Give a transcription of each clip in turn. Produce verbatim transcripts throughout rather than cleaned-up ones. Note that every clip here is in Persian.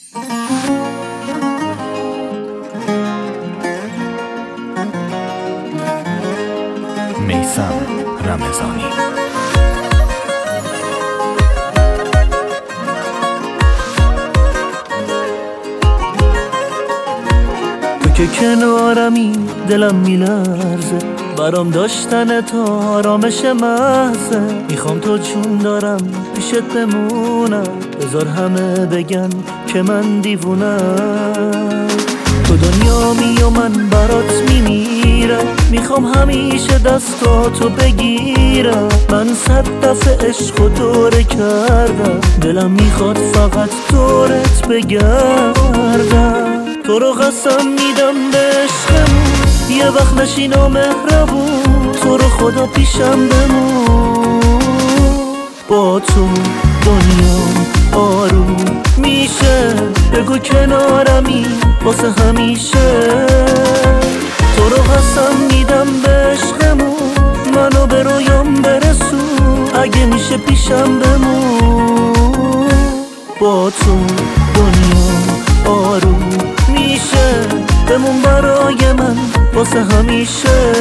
میثم رمضانی. تو که کنارمی دلم میلرزه، برام داشتن تا آرامش محضه. میخوام تو چون دارم پیشت بمونم، بذار همه بگن که من دیوونم. تو دنیامی و من برات میمیرم، میخوام همیشه دستاتو بگیرم. من صد دفعه عشق و دوره کردم، دلم میخواد فقط دورت بگردم. تو رو قسم میدم به عشقمون، یه وقت نشین و مهربون. تو رو خدا پیشم بمون، با تو دنیام آروم میشه. بگو کنارمی واسه همیشه. تو رو قسم میدم به عشقمون، منو به رویام برسون. اگه میشه پیشم بمون، با تو دنیام آروم میشه. بمون برای من واسه همیشه.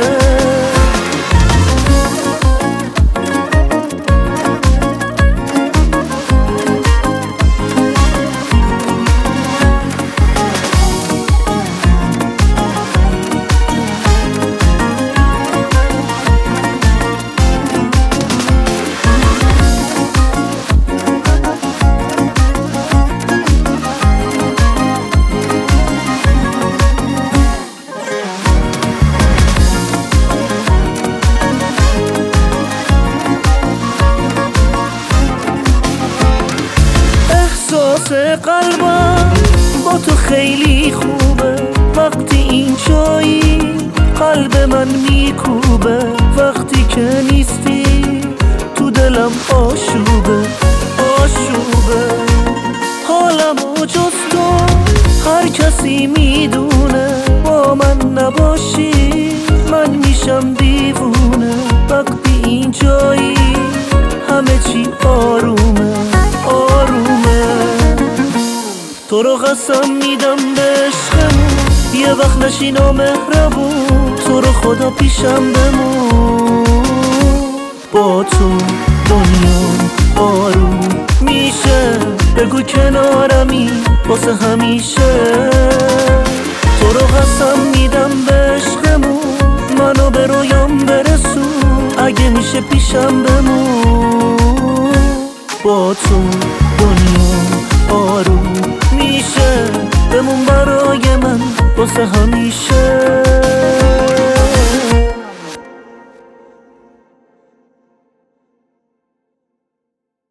قلبم با تو خیلی خوبه، وقتی این جایی قلب من میکوبه. وقتی که نیستی تو دلم آشوبه آشوبه. حالمو جز تو هر کسی میدونه، با من نباشی من میشم دیوونه. وقتی این جایی همه چی آرومه آرومه. تو رو قسم میدم به عشقمون، یه وقت نشین و مهربون. تو رو خدا پیشم بمون، با تو دنیام آروم میشه. بگو کنارمی واسه همیشه. تو رو قسم میدم به عشقمون، منو به رویام برسون. اگه میشه پیشم بمون، با تو دنیام آروم میشه. بمون برای من واسه همیشه.